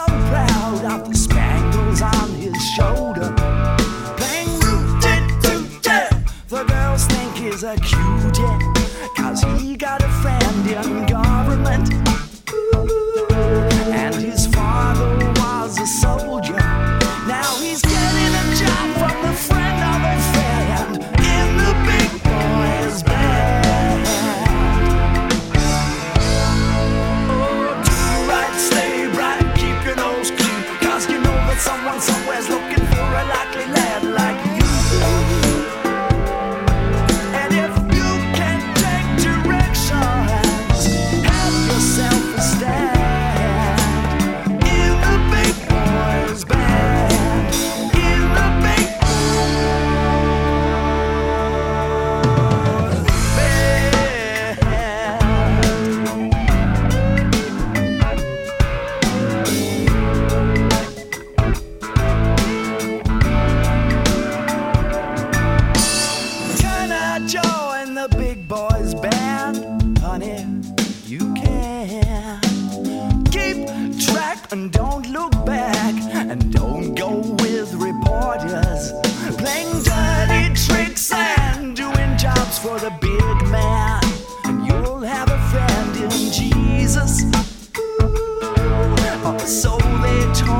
proud of the spangles on his shoulder. Playing rooty-tooty, the girls think he's a cutie, 'cause he got a friend in government. And his father was a soldier. Now he's getting a job from the friend of a friend in the big boys band. Oh, do right, stay bright, keep your nose clean, 'cause you know that someone somewhere's looking for a likely lad like you. And if you can take directions, have yourself a stand in the big boys band. In the big boys band. Can I join the big boys band? Honey, you can. Keep track and don't look back, and don't go with reporters playing dirty tricks and doing jobs for the big man. And you'll have a friend in Jesus, or so they told